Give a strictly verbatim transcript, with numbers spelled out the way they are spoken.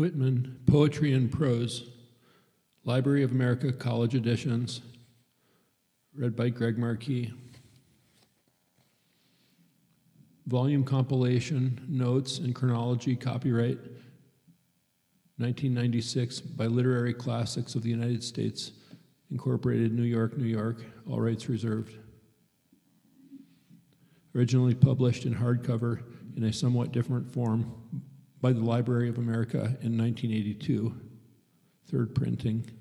Whitman, Poetry and Prose, Library of America College Editions, read by Greg Markey. Volume compilation, notes, and chronology, copyright nineteen ninety-six by Literary Classics of the United States, Incorporated, New York, New York, all rights reserved. Originally published in hardcover in a somewhat different form by the Library of America in nineteen eighty-two, third printing.